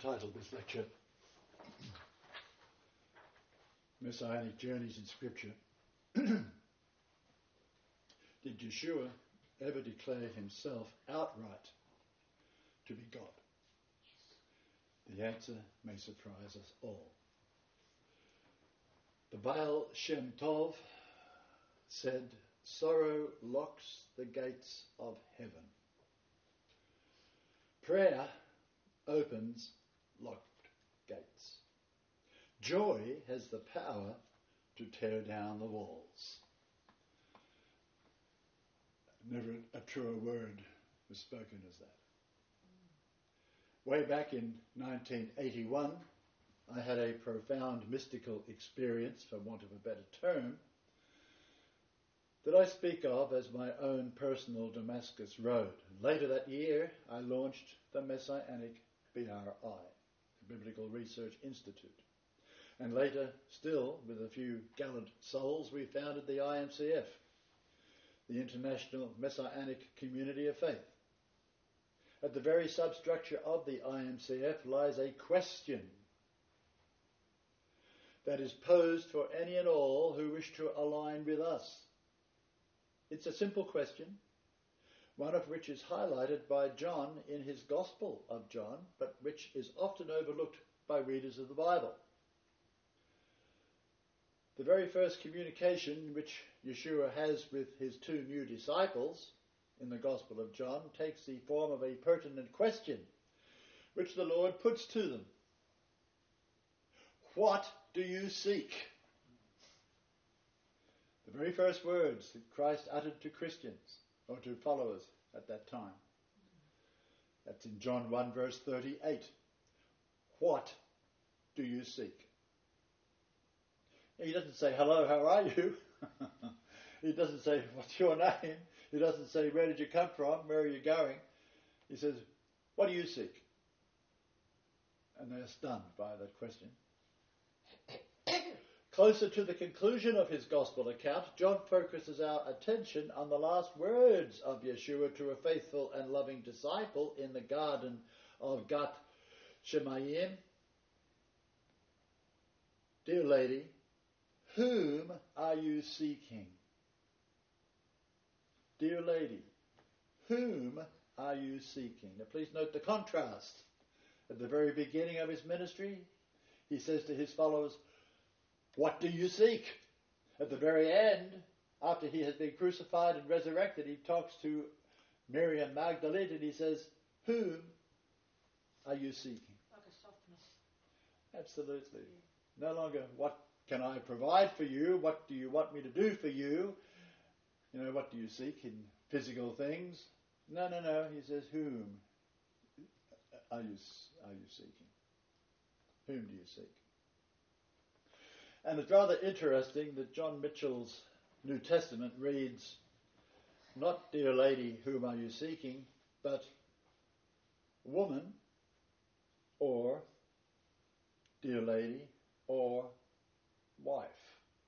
entitled this lecture Messianic Journeys in Scripture. Did Yeshua ever declare himself outright to be God? The answer may surprise us all. The Baal Shem Tov said, "Sorrow locks the gates of heaven. Prayer opens locked gates. Joy has the power to tear down the walls." Never a truer word was spoken as that. Way back in 1981, I had a profound mystical experience, for want of a better term, that I speak of as my own personal Damascus Road. And later that year, I launched the Messianic BRI, the Biblical Research Institute. And later, still, with a few gallant souls, we founded the IMCF, the International Messianic Community of Faith. At the very substructure of the IMCF lies a question that is posed for any and all who wish to align with us. It's a simple question, one of which is highlighted by John in his Gospel of John, but which is often overlooked by readers of the Bible. The very first communication which Yeshua has with his two new disciples in the Gospel of John takes the form of a pertinent question which the Lord puts to them. What do you seek? The very first words that Christ uttered to Christians, or to followers at that time. That's in John 1 verse 38. What do you seek? He doesn't say, "Hello, how are you?" He doesn't say, "What's your name?" He doesn't say, "Where did you come from? Where are you going?" He says, "What do you seek?" And they're stunned by that question. Closer to the conclusion of his Gospel account, John focuses our attention on the last words of Yeshua to a faithful and loving disciple in the Garden of Gat Shemayim. "Dear lady, whom are you seeking?" Dear lady, whom are you seeking? Now please note the contrast. At the very beginning of his ministry, he says to his followers, "What do you seek?" At the very end, after he has been crucified and resurrected, he talks to Miriam Magdalene and he says, "Whom are you seeking?" Like a softness. Absolutely. No longer, "What can I provide for you? What do you want me to do for you?" What do you seek in physical things? No. He says, "Whom are you seeking? Whom do you seek?" And it's rather interesting that John Mitchell's New Testament reads, not "Dear lady, whom are you seeking?" but "Woman," or "Dear lady," or "Wife."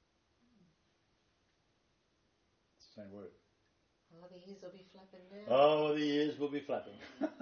It's the same word. Oh, the ears will be flapping now. Oh, the ears will be flapping.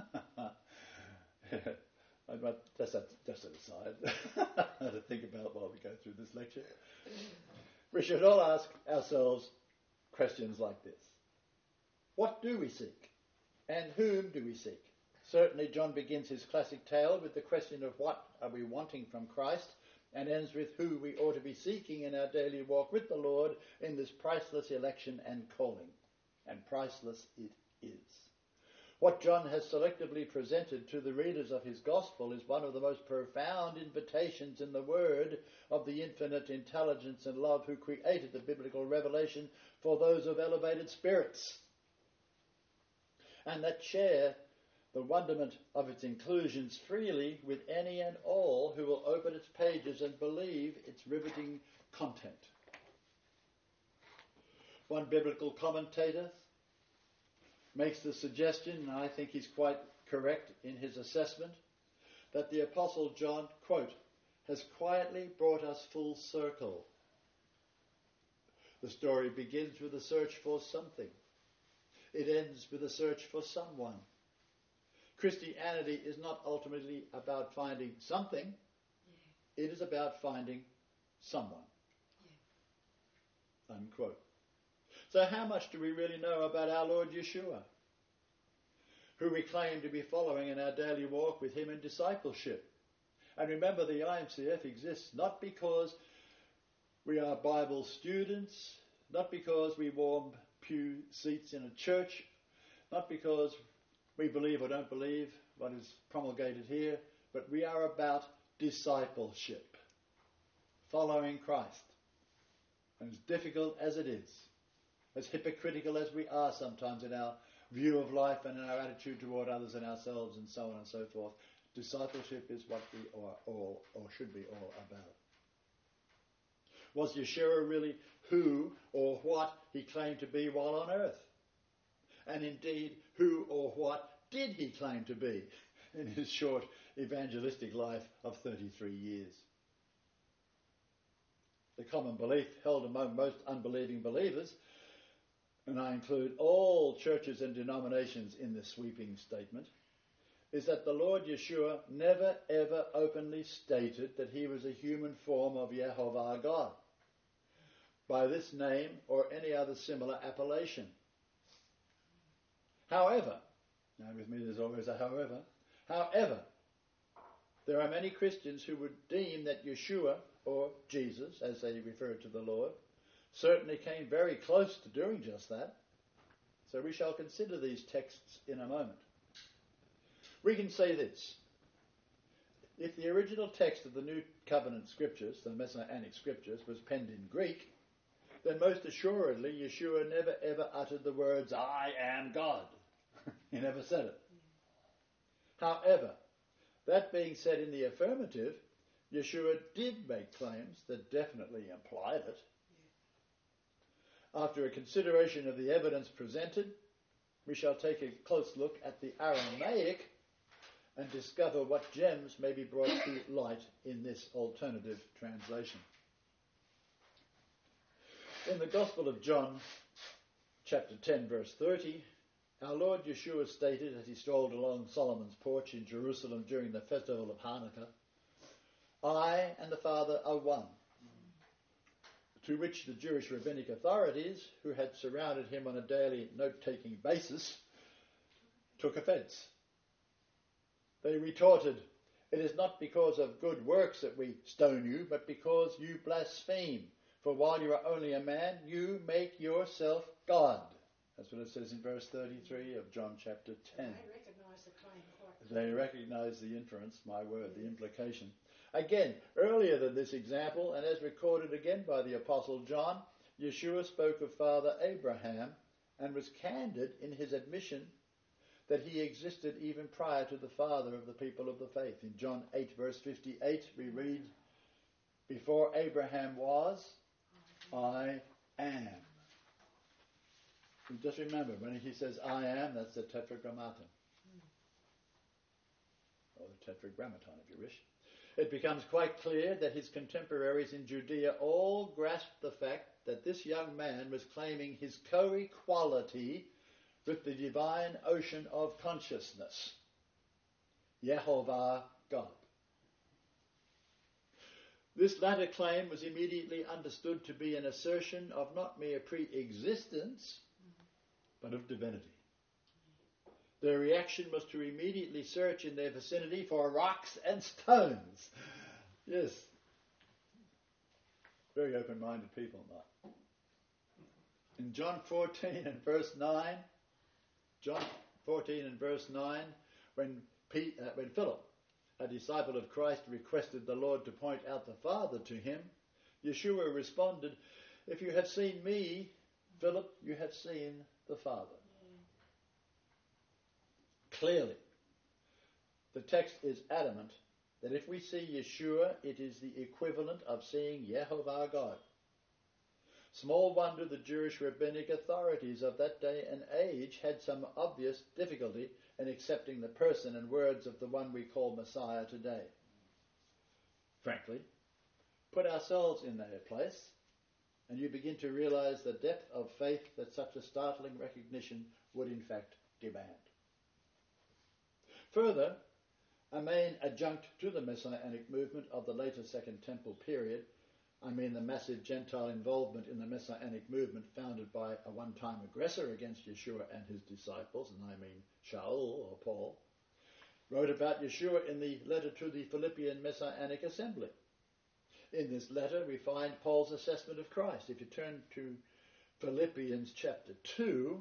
Just an aside to think about while we go through this lecture. We should all ask ourselves questions like this. What do we seek? And whom do we seek? Certainly John begins his classic tale with the question of what are we wanting from Christ, and ends with who we ought to be seeking in our daily walk with the Lord in this priceless election and calling. And priceless it is. What John has selectively presented to the readers of his Gospel is one of the most profound invitations in the Word of the infinite intelligence and love who created the biblical revelation for those of elevated spirits, and that share the wonderment of its inclusions freely with any and all who will open its pages and believe its riveting content. One biblical commentator makes the suggestion, and I think he's quite correct in his assessment, that the Apostle John, quote, "has quietly brought us full circle." The story begins with a search for something. It ends with a search for someone. Christianity is not ultimately about finding something, it is about finding someone. Unquote. So how much do we really know about our Lord Yeshua, who we claim to be following in our daily walk with him in discipleship? And remember, the IMCF exists not because we are Bible students, not because we warm pew seats in a church, not because we believe or don't believe what is promulgated here, but we are about discipleship, following Christ. And as difficult as it is, as hypocritical as we are sometimes in our view of life and in our attitude toward others and ourselves and so on and so forth, discipleship is what we are all, or should be all, about. Was Yeshua really who or what he claimed to be while on earth? And indeed, who or what did he claim to be in his short evangelistic life of 33 years? The common belief held among most unbelieving believers, and I include all churches and denominations in this sweeping statement, is that the Lord Yeshua never ever openly stated that he was a human form of Yehovah God by this name or any other similar appellation. However, now with me there's always a however, there are many Christians who would deem that Yeshua, or Jesus, as they refer to the Lord, certainly came very close to doing just that. So we shall consider these texts in a moment. We can say this: if the original text of the New Covenant Scriptures, the Messianic Scriptures, was penned in Greek, then most assuredly Yeshua never ever uttered the words, "I am God." He never said it. However, that being said in the affirmative, Yeshua did make claims that definitely implied it. After a consideration of the evidence presented, we shall take a close look at the Aramaic and discover what gems may be brought to light in this alternative translation. In the Gospel of John, chapter 10, verse 30, our Lord Yeshua stated as he strolled along Solomon's porch in Jerusalem during the festival of Hanukkah, "I and the Father are one." To which the Jewish rabbinic authorities, who had surrounded him on a daily note-taking basis, took offence. They retorted, "It is not because of good works that we stone you, but because you blaspheme. For while you are only a man, you make yourself God." That's what it says in verse 33 of John chapter 10. They recognise the claim quite. They recognise the inference, my word, the implication. Again, earlier than this example, and as recorded again by the Apostle John, Yeshua spoke of Father Abraham and was candid in his admission that he existed even prior to the father of the people of the faith. In John 8, verse 58, we read, "Before Abraham was, I am." And just remember, when he says I am, that's the tetragrammaton. Or the tetragrammaton, if you wish. It becomes quite clear that his contemporaries in Judea all grasped the fact that this young man was claiming his co-equality with the divine ocean of consciousness, Yehovah God. This latter claim was immediately understood to be an assertion of not mere pre-existence, but of divinity. Their reaction was to immediately search in their vicinity for rocks and stones. Yes. Very open-minded people, not. In John 14 and verse 9, when Philip, a disciple of Christ, requested the Lord to point out the Father to him, Yeshua responded, "If you have seen me, Philip, you have seen the Father." Clearly, the text is adamant that if we see Yeshua, it is the equivalent of seeing Yehovah God. Small wonder the Jewish rabbinic authorities of that day and age had some obvious difficulty in accepting the person and words of the one we call Messiah today. Frankly, put ourselves in their place, and you begin to realize the depth of faith that such a startling recognition would in fact demand. Further, a main adjunct to the Messianic movement of the later Second Temple period, I mean the massive Gentile involvement in the Messianic movement founded by a one-time aggressor against Yeshua and his disciples, and I mean Shaul or Paul, wrote about Yeshua in the letter to the Philippian Messianic Assembly. In this letter we find Paul's assessment of Christ. If you turn to Philippians chapter 2,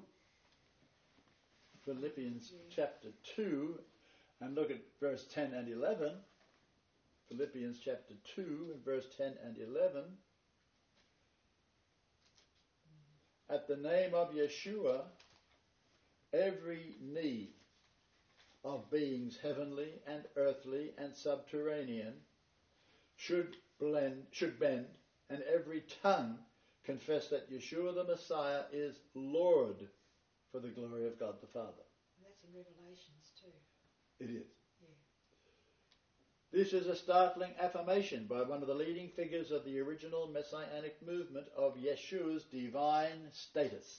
and look at verse 10 and 11, Philippians chapter 2 and verse 10 and 11, at the name of Yeshua, every knee of beings heavenly and earthly and subterranean should bend, and every tongue confess that Yeshua the Messiah is Lord, for the glory of God the Father. And that's in Revelations too. It is. Yeah. This is a startling affirmation by one of the leading figures of the original Messianic movement of Yeshua's divine status.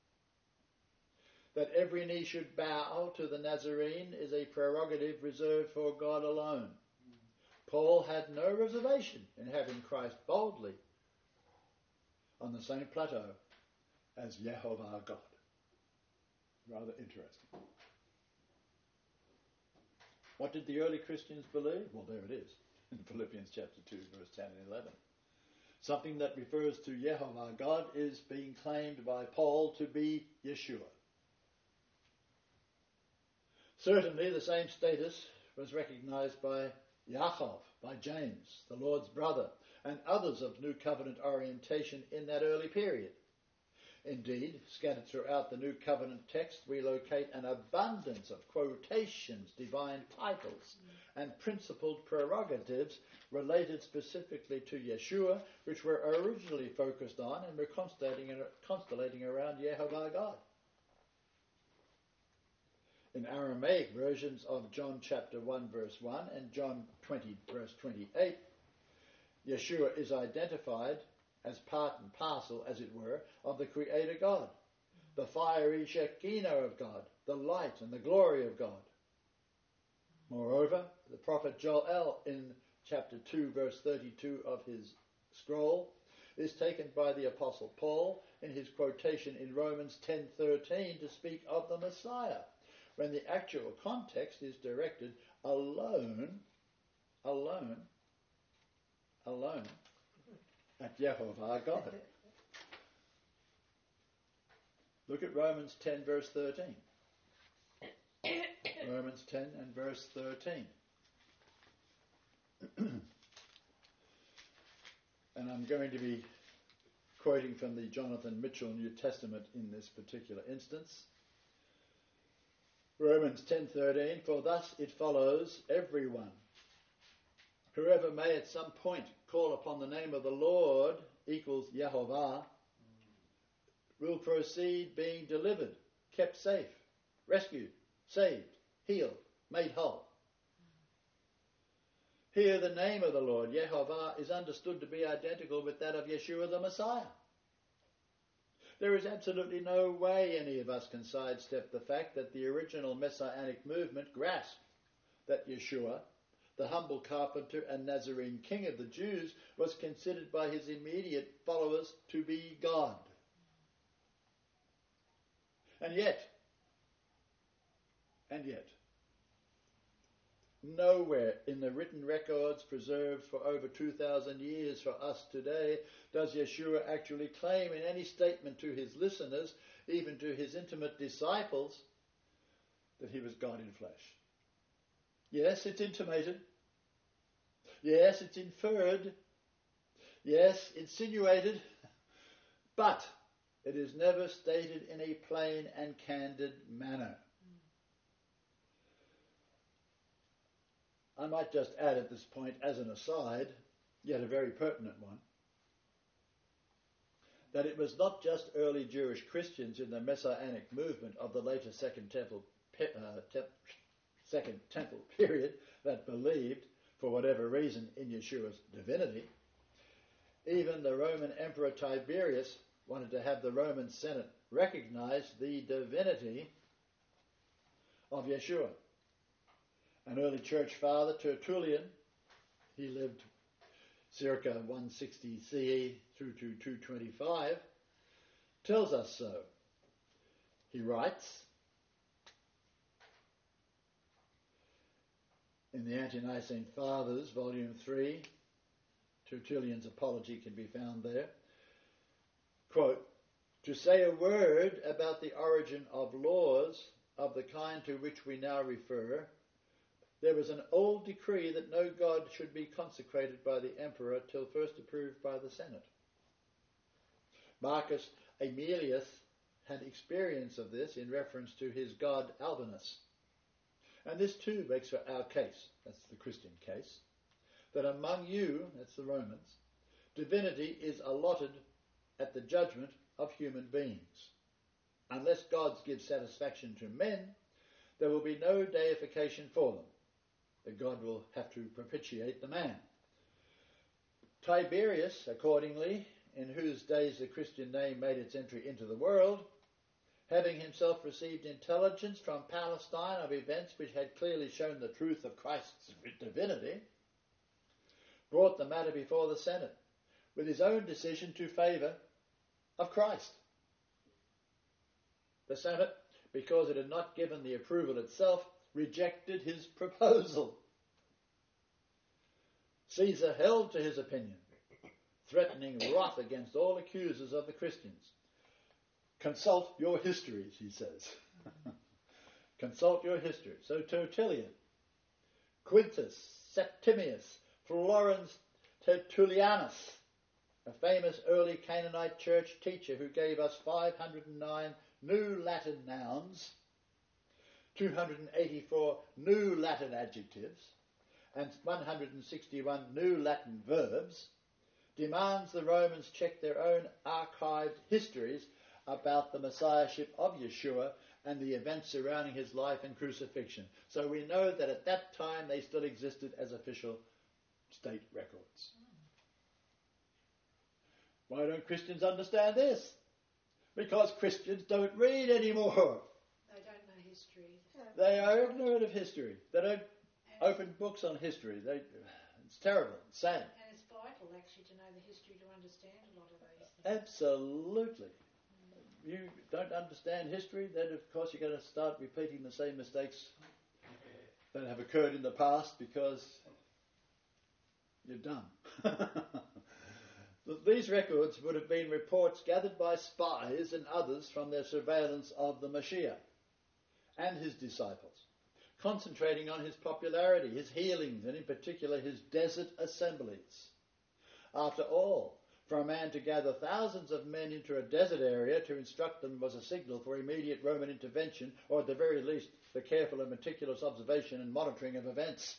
That every knee should bow to the Nazarene is a prerogative reserved for God alone. Paul had no reservation in having Christ boldly on the same plateau as Yehovah God. Rather interesting. What did the early Christians believe? Well, there it is, in Philippians chapter 2, verse 10 and 11. Something that refers to Yehovah God is being claimed by Paul to be Yeshua. Certainly the same status was recognized by Yaakov, by James, the Lord's brother, and others of New Covenant orientation in that early period. Indeed, scattered throughout the New Covenant text, we locate an abundance of quotations, divine titles, and principled prerogatives related specifically to Yeshua, which were originally focused on and were constellating around Yehovah God. In Aramaic versions of John chapter 1 verse 1 and John 20 verse 28, Yeshua is identified as part and parcel, as it were, of the Creator God, the fiery Shekinah of God, the light and the glory of God. Moreover, the prophet Joel in chapter 2 verse 32 of his scroll is taken by the Apostle Paul in his quotation in Romans 10:13 to speak of the Messiah, when the actual context is directed alone at Yehovah God. Look at Romans 10 verse 13. Romans 10 and verse 13. And I'm going to be quoting from the Jonathan Mitchell New Testament in this particular instance. Romans 10:13, for thus it follows, everyone, whoever may at some point call upon the name of the Lord equals Yehovah, will proceed being delivered, kept safe, rescued, saved, healed, made whole. Here the name of the Lord, Yehovah, is understood to be identical with that of Yeshua the Messiah. There is absolutely no way any of us can sidestep the fact that the original Messianic movement grasped that Yeshua, the humble carpenter and Nazarene king of the Jews, was considered by his immediate followers to be God. And yet, nowhere in the written records preserved for over 2,000 years for us today does Yeshua actually claim in any statement to his listeners, even to his intimate disciples, that he was God in flesh. Yes, it's intimated. Yes, it's inferred. Yes, insinuated. But it is never stated in a plain and candid manner. I might just add at this point, as an aside, yet a very pertinent one, that it was not just early Jewish Christians in the Messianic movement of the later Second Temple period that believed, for whatever reason, in Yeshua's divinity. Even the Roman Emperor Tiberius wanted to have the Roman Senate recognize the divinity of Yeshua. An early church father, Tertullian, he lived circa 160 CE through to 225, tells us so. He writes in the Ante-Nicene Fathers, Volume 3, Tertullian's Apology can be found there, quote, "To say a word about the origin of laws of the kind to which we now refer, there was an old decree that no god should be consecrated by the emperor till first approved by the Senate. Marcus Aemilius had experience of this in reference to his god Albinus. And this too makes for our case, that's the Christian case, that among you, that's the Romans, divinity is allotted at the judgment of human beings. Unless gods give satisfaction to men, there will be no deification for them. The god will have to propitiate the man. Tiberius, accordingly, in whose days the Christian name made its entry into the world, having himself received intelligence from Palestine of events which had clearly shown the truth of Christ's divinity, brought the matter before the Senate, with his own decision to favour of Christ. The Senate, because it had not given the approval itself, rejected his proposal. Caesar held to his opinion, threatening wrath against all accusers of the Christians. Consult your histories, he says. Consult your history. So Tertullian, Quintus, Septimius, Florens Tertullianus, a famous early Canaanite church teacher who gave us 509 new Latin nouns, 284 new Latin adjectives, and 161 new Latin verbs, demands the Romans check their own archived histories about the messiahship of Yeshua and the events surrounding his life and crucifixion. So we know that at that time they still existed as official state records. Why don't Christians understand this? Because Christians don't read anymore. They don't know history. They are ignorant of history. They don't open books on history. It's terrible. It's sad. And it's vital, actually, to know the history to understand a lot of these things. Absolutely. You don't understand history, then of course you're going to start repeating the same mistakes that have occurred in the past because you're dumb. These records would have been reports gathered by spies and others from their surveillance of the Mashiach and his disciples, concentrating on his popularity, his healings, and in particular his desert assemblies. After all, for a man to gather thousands of men into a desert area to instruct them was a signal for immediate Roman intervention, or at the very least the careful and meticulous observation and monitoring of events.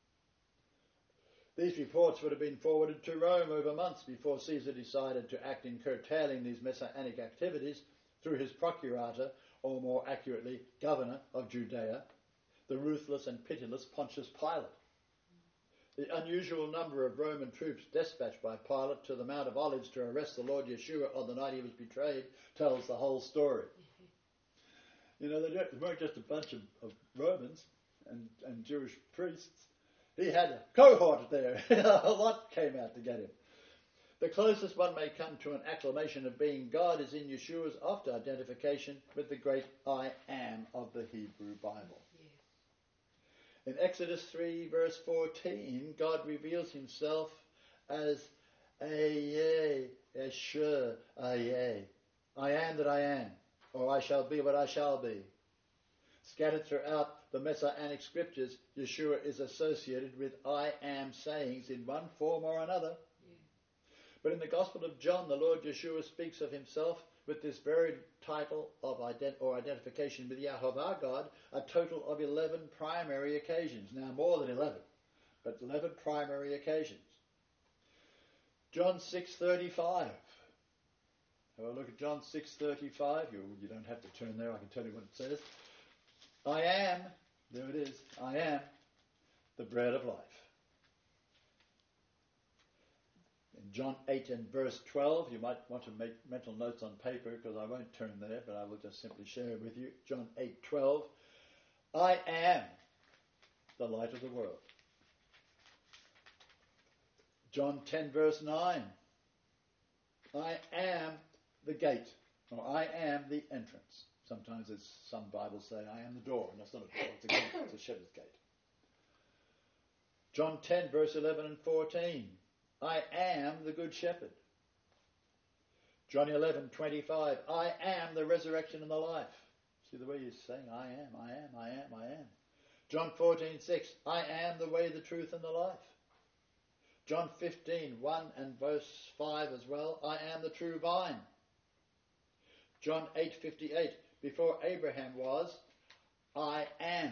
These reports would have been forwarded to Rome over months before Caesar decided to act in curtailing these messianic activities through his procurator, or more accurately, governor of Judea, the ruthless and pitiless Pontius Pilate. The unusual number of Roman troops dispatched by Pilate to the Mount of Olives to arrest the Lord Yeshua on the night he was betrayed tells the whole story. You know, they weren't just a bunch of Romans and Jewish priests. He had a cohort there. A lot came out to get him. The closest one may come to an acclamation of being God is in Yeshua's after identification with the great I Am of the Hebrew Bible. In Exodus 3 verse 14, God reveals himself as Ayeh, Esher, Ayeh. I am that I am, or I shall be what I shall be. Scattered throughout the Messianic scriptures, Yeshua is associated with I am sayings in one form or another. Yeah. But in the Gospel of John, the Lord Yeshua speaks of himself with this very title of identification with Yahovah God, a total of 11 primary occasions. Now more than 11, but 11 primary occasions. John 6:35. Have a look at John 6:35. You don't have to turn there, I can tell you what it says. I am, there it is, I am the bread of life. In John 8 and verse 12, you might want to make mental notes on paper because I won't turn there, but I will just simply share it with you. John 8:12, I am the light of the world. John 10 verse 9. I am the gate, or I am the entrance. Sometimes some Bibles say I am the door, and that's not a door, it's a gate, it's a shepherd's gate. John 10 verse 11 and 14. I am the good shepherd. John 11:25. I am the resurrection and the life. See the way he's saying, I am. John 14:6. I am the way, the truth, and the life. John 15:1 and verse 5 as well. I am the true vine. John 8:58. Before Abraham was, I am.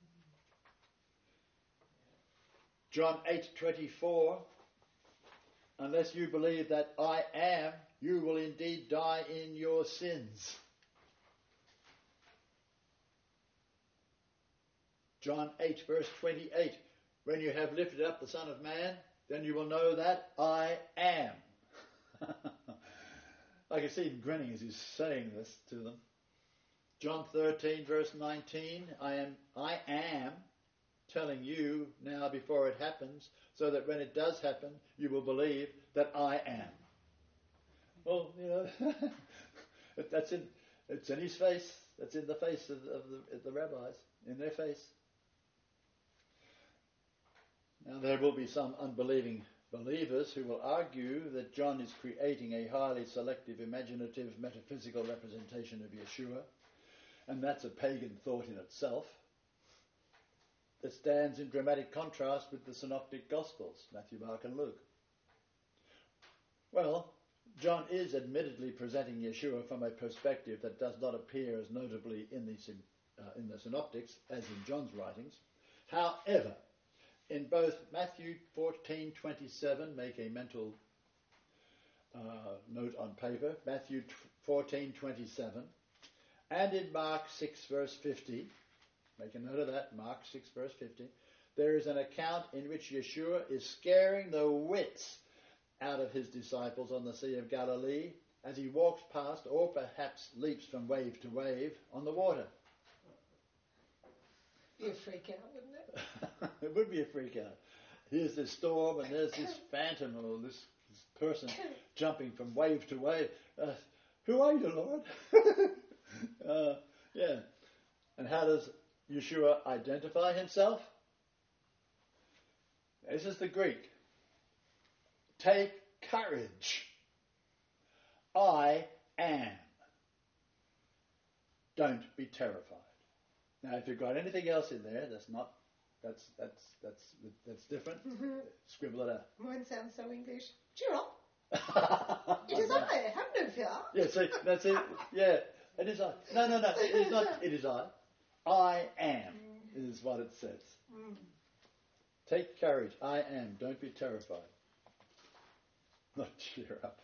John 8:24. Unless you believe that I am, you will indeed die in your sins. John 8 verse 28. When you have lifted up the Son of Man, then you will know that I am. I can see him grinning as he's saying this to them. John 13 verse 19. I am telling you now before it happens, so that when it does happen, you will believe that I am. Well, it's in his face. That's in the face of the rabbis, in their face. Now there will be some unbelieving believers who will argue that John is creating a highly selective, imaginative, metaphysical representation of Yeshua, and that's a pagan thought in itself. It stands in dramatic contrast with the Synoptic Gospels, Matthew, Mark and Luke. Well, John is admittedly presenting Yeshua from a perspective that does not appear as notably in the Synoptics as in John's writings. However, in both Matthew 14:27, make a mental note on paper, Matthew 14:27, and in Mark 6 verse 50, make a note of that, Mark 6 verse 50, there is an account in which Yeshua is scaring the wits out of his disciples on the Sea of Galilee as he walks past, or perhaps leaps from wave to wave on the water. Be a freak out, wouldn't it? It would be a freak out. Here's this storm and there's this phantom or this person jumping from wave to wave. Who are you, Lord? Yeah. And how does Yeshua identify himself? This is the Greek. Take courage. I am. Don't be terrified. Now, if you've got anything else in there that's different, scribble it out. Mine sounds so English. Cheer up. It is I. Have no fear. Yeah, see, that's it. Yeah, it is I. No, it is not. It is I. I am is what it says. Take courage. I am. Don't be terrified. Not cheer up.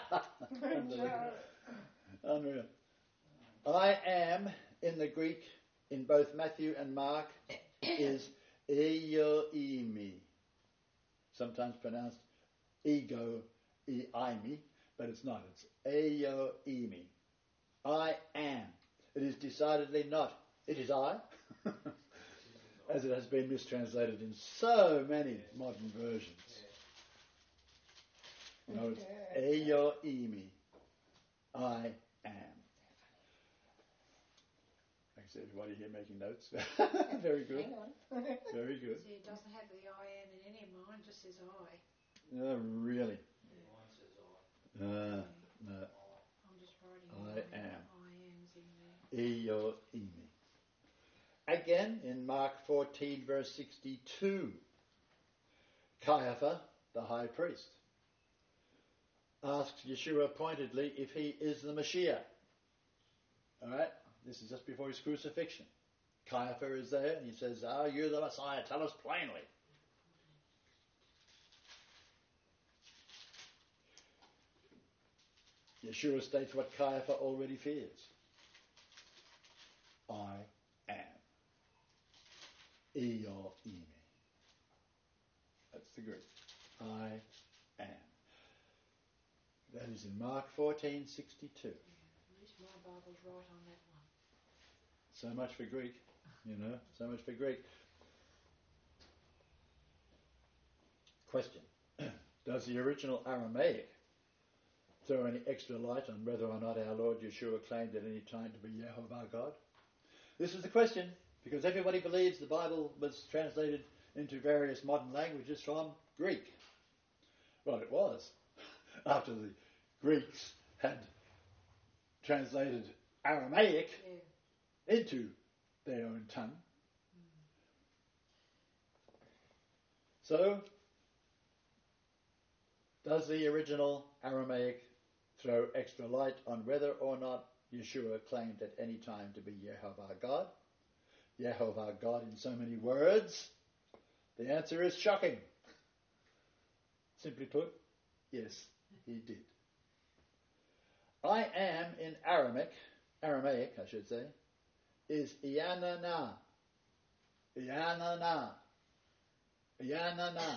Unreal. I am in the Greek, in both Matthew and Mark, is Eyoimi. Sometimes pronounced ego-eimi, but it's not. It's Eyoimi. I am. It is decidedly not. It is I, as it has been mistranslated in so many modern versions. No, it's Eyoimi. I am. I can see everybody here making notes. Very good. Hang on. Very good. See, it doesn't have the I am in any of mine, just says I. Oh, really? Mine says I. No. I'm just writing I am. I am's in there. Eyoimi. Again, in Mark 14, verse 62, Caiaphas, the high priest, asks Yeshua pointedly if he is the Messiah. All right? This is just before his crucifixion. Caiaphas is there, and he says, "Are you the Messiah? Tell us plainly." Yeshua states what Caiaphas already fears. I am. Eyoimi. That's the Greek. I am. That is in Mark 14:62. At least my Bible's right on that one. So much for Greek, so much for Greek. Question. Does the original Aramaic throw any extra light on whether or not our Lord Yeshua claimed at any time to be Yehovah God? This is the question, because everybody believes the Bible was translated into various modern languages from Greek. Well, it was. After the Greeks had translated Aramaic into their own tongue. So, does the original Aramaic throw extra light on whether or not Yeshua claimed at any time to be Yehovah God? Yehovah God in so many words? The answer is shocking. Simply put, yes, he did. I am in Aramaic I should say, is Iyanana. Iyanana. Iyanana.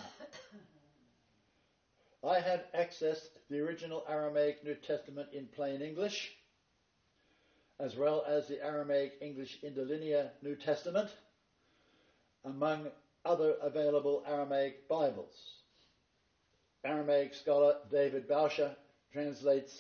I have accessed the original Aramaic New Testament in plain English, as well as the Aramaic English Interlinear New Testament, among other available Aramaic Bibles. Aramaic scholar David Bauscher translates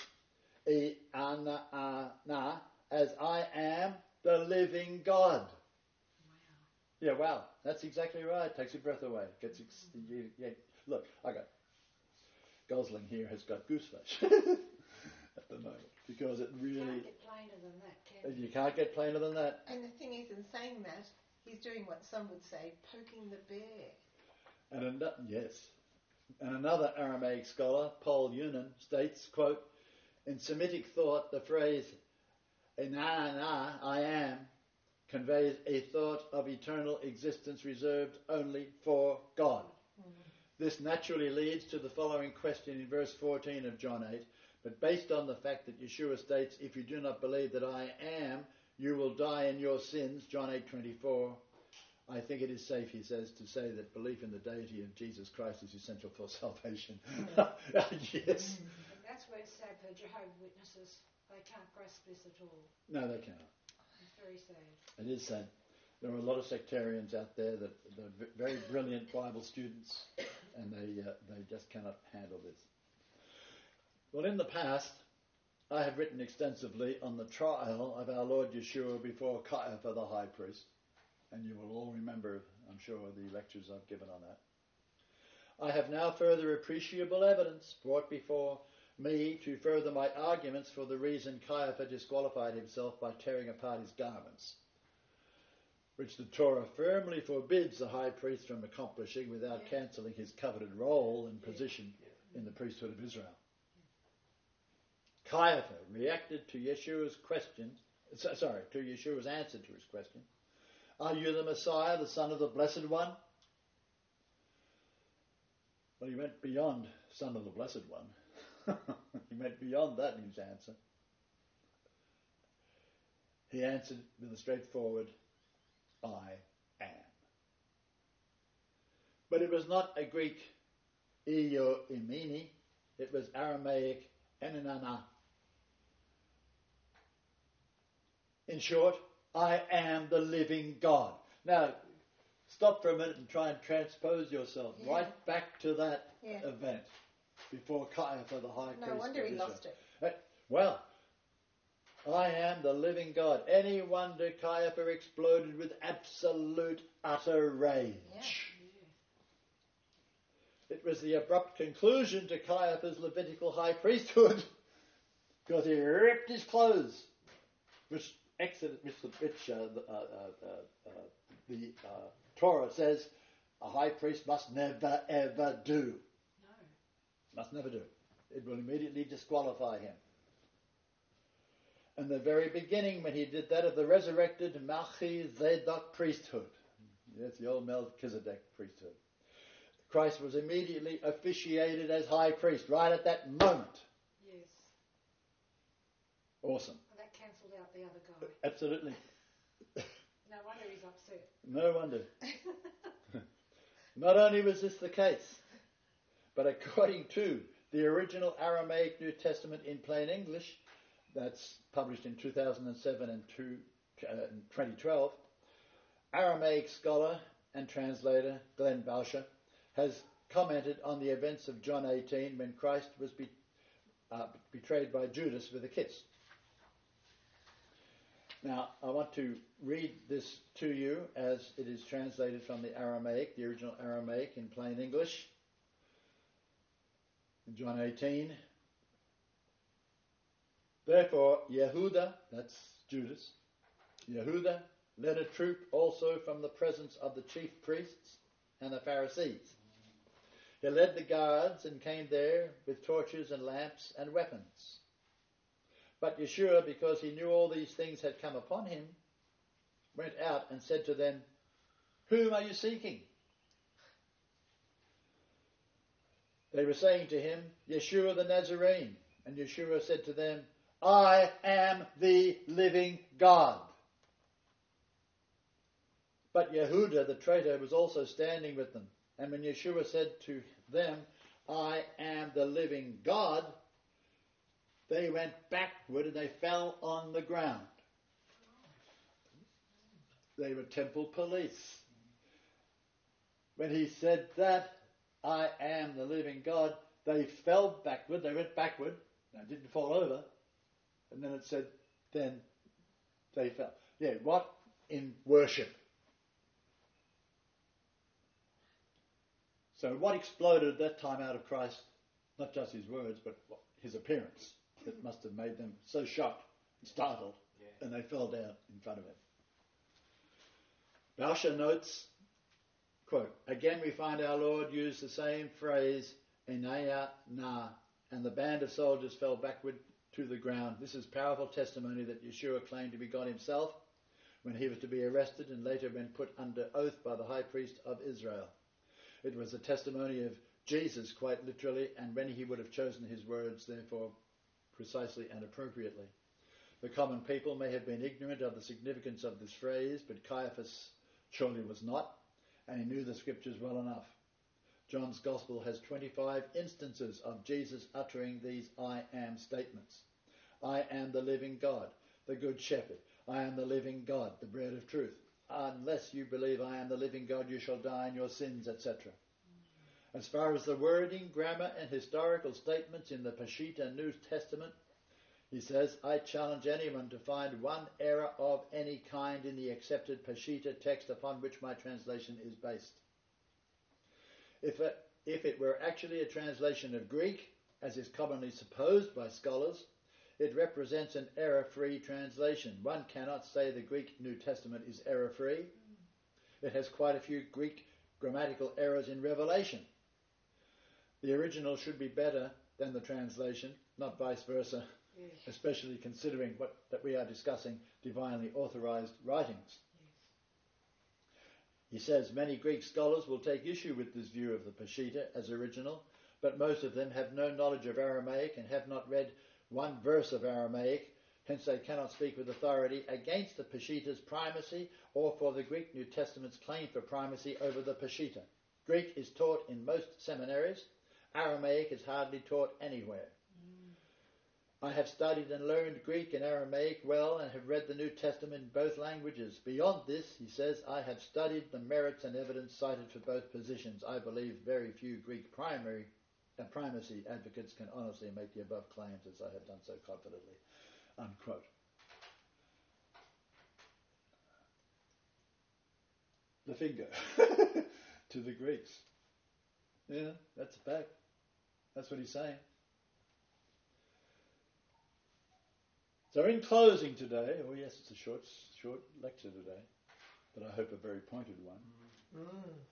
Iyanana as I am the living God. Wow. Yeah, wow, that's exactly right. Takes your breath away. Look, I got Gosling here has got gooseflesh at the moment because it really. You can't get plainer than that, can you? You can't get plainer than that. And the thing is, in saying that, he's doing what some would say, poking the bear. Yes. And another Aramaic scholar, Paul Yunan, states, quote, in Semitic thought, the phrase Inanna, I am, conveys a thought of eternal existence reserved only for God. This naturally leads to the following question in verse 14 of John 8, but based on the fact that Yeshua states, if you do not believe that I am, you will die in your sins, John 8:24, I think it is safe, he says, to say that belief in the deity of Jesus Christ is essential for salvation. Yes. And that's where it's sad for Jehovah's Witnesses. They can't grasp this at all. No, they cannot. It's very sad. It is sad. There are a lot of sectarians out there that are very brilliant Bible students, and they just cannot handle this. Well, in the past, I have written extensively on the trial of our Lord Yeshua before Caiaphas the high priest, and you will all remember, I'm sure, the lectures I've given on that. I have now further appreciable evidence brought before me to further my arguments for the reason Caiaphas disqualified himself by tearing apart his garments, which the Torah firmly forbids the high priest from accomplishing without cancelling his coveted role and position in the priesthood of Israel. Caiaphas reacted to Yeshua's answer to his question, are you the Messiah, the Son of the Blessed One? Well, he went beyond Son of the Blessed One. He went beyond that in his answer. He answered with a straightforward, I am. But it was not a Greek io imini, it was Aramaic enanana. In short, I am the living God. Now, stop for a minute and try and transpose yourself right back to that event before Caiaphas the high priest. No wonder he lost it. Well, I am the living God. Any wonder Caiaphas exploded with absolute utter rage. Yeah. It was the abrupt conclusion to Caiaphas' Levitical high priesthood because he ripped his clothes, which the Torah says a high priest must never ever do. No. Must never do. It will immediately disqualify him. And the very beginning, when he did that of the resurrected Melchizedek priesthood, yes, the old Melchizedek priesthood, Christ was immediately officiated as high priest right at that moment. Yes. Awesome. And that cancelled out the other guy. Absolutely. No wonder he's upset. No wonder. Not only was this the case, but according to the original Aramaic New Testament in plain English, that's published in 2007 and 2012, Aramaic scholar and translator Glenn Bauscher has commented on the events of John 18 when Christ was betrayed by Judas with a kiss. Now, I want to read this to you as it is translated from the Aramaic, the original Aramaic in plain English. In John 18, therefore Yehuda, that's Judas, Yehuda led a troop also from the presence of the chief priests and the Pharisees. He led the guards and came there with torches and lamps and weapons. But Yeshua, because he knew all these things had come upon him, went out and said to them, whom are you seeking? They were saying to him, Yeshua the Nazarene. And Yeshua said to them, I am the living God. But Yehuda the traitor was also standing with them. And when Yeshua said to them, I am the living God, they went backward and they fell on the ground. They were temple police. When he said that, I am the living God, they fell backward, they went backward, they didn't fall over, and then it said, then they fell. Yeah, what? In worship. So what exploded at that time out of Christ, not just his words, but his appearance, that must have made them so shocked and startled, and they fell down in front of him. Bauscher notes, quote, again we find our Lord use the same phrase, Enaya na, and the band of soldiers fell backward to the ground. This is powerful testimony that Yeshua claimed to be God himself when he was to be arrested and later when put under oath by the high priest of Israel. It was a testimony of Jesus quite literally, and when he would have chosen his words, therefore, precisely and appropriately. The common people may have been ignorant of the significance of this phrase, but Caiaphas surely was not, and he knew the scriptures well enough. John's Gospel has 25 instances of Jesus uttering these I am statements. I am the living God, the good shepherd. I am the living God, the bread of truth. Unless you believe I am the living God, you shall die in your sins, etc. As far as the wording, grammar, and historical statements in the Peshitta New Testament, he says, I challenge anyone to find one error of any kind in the accepted Peshitta text upon which my translation is based. If it were actually a translation of Greek, as is commonly supposed by scholars, it represents an error-free translation. One cannot say the Greek New Testament is error-free. It has quite a few Greek grammatical errors in Revelation. The original should be better than the translation, not vice versa, especially considering that we are discussing divinely authorized writings. He says many Greek scholars will take issue with this view of the Peshitta as original, but most of them have no knowledge of Aramaic and have not read one verse of Aramaic, hence they cannot speak with authority against the Peshitta's primacy or for the Greek New Testament's claim for primacy over the Peshitta. Greek is taught in most seminaries. Aramaic is hardly taught anywhere. I have studied and learned Greek and Aramaic well and have read the New Testament in both languages. Beyond this, he says, I have studied the merits and evidence cited for both positions. I believe very few Greek primacy advocates can honestly make the above claims as I have done so confidently. Unquote. The finger to the Greeks. Yeah, that's a fact. That's what he's saying. So in closing today, oh yes, it's a short lecture today, but I hope a very pointed one.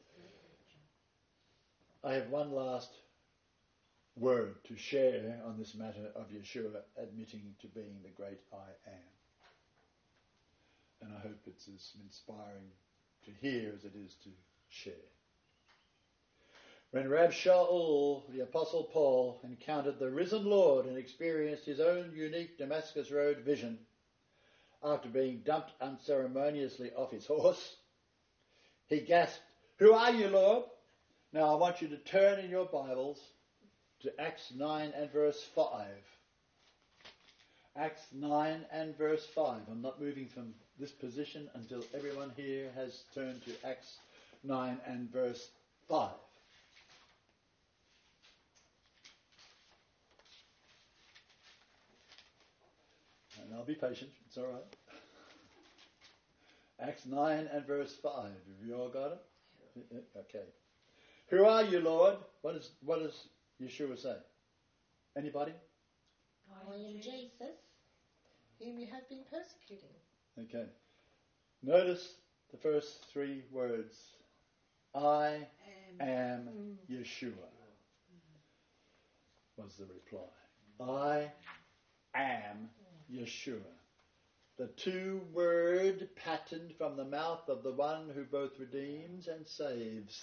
I have one last word to share on this matter of Yeshua admitting to being the great I am. And I hope it's as inspiring to hear as it is to share. When Rab Shaul, the Apostle Paul, encountered the risen Lord and experienced his own unique Damascus Road vision, after being dumped unceremoniously off his horse, he gasped, "Who are you, Lord?" Now I want you to turn in your Bibles to Acts 9 and verse 5. Acts 9 and verse 5. I'm not moving from this position until everyone here has turned to Acts 9 and verse 5. be patient. It's all right. Acts 9 and verse 5. Have you all got it? Okay. Who are you, Lord? What does Yeshua say? Anybody? I am Jesus. Whom you have been persecuting. Okay. Notice the first three words. I am Yeshua, was the reply. I am Yeshua. The two-word pattern from the mouth of the one who both redeems and saves.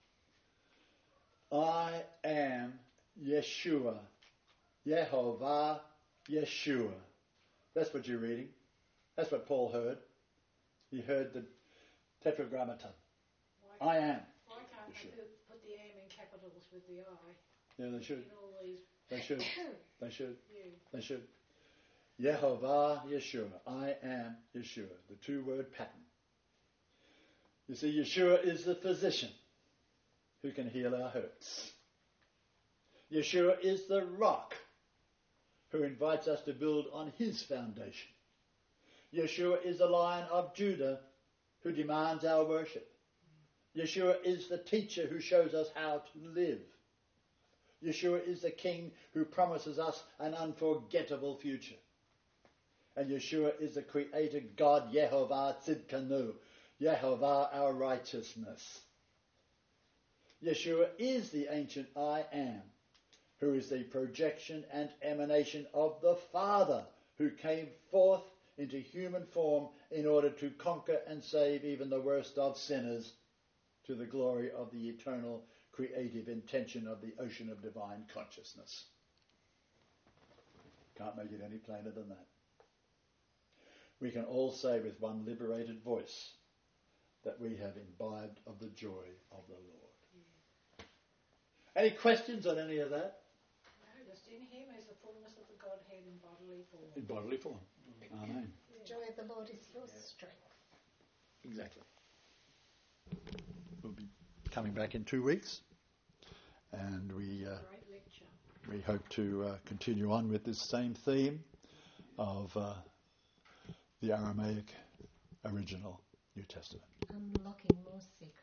I am Yeshua. Yehovah Yeshua. That's what you're reading. That's what Paul heard. He heard the tetragrammaton. I am. Why can't they put the am in capitals with the I? Yeah, they should. In all these. They should. They should. Yeah. They should. Yehovah Yeshua. I am Yeshua. The two-word pattern. You see, Yeshua is the physician who can heal our hurts. Yeshua is the rock who invites us to build on his foundation. Yeshua is the Lion of Judah who demands our worship. Yeshua is the teacher who shows us how to live. Yeshua is the King who promises us an unforgettable future. And Yeshua is the Creator God, Yehovah Tzidkenu, Yehovah our righteousness. Yeshua is the ancient I Am, who is the projection and emanation of the Father, who came forth into human form in order to conquer and save even the worst of sinners to the glory of the eternal creative intention of the ocean of divine consciousness. Can't make it any plainer than that. We can all say with one liberated voice that we have imbibed of the joy of the Lord. Yeah. Any questions on any of that? No, just in him is the fullness of the Godhead in bodily form. In bodily form. Amen. The joy of the Lord is your strength. Exactly. We'll be coming back in 2 weeks, and we hope to continue on with this same theme of the Aramaic original New Testament. Unlocking more secrets.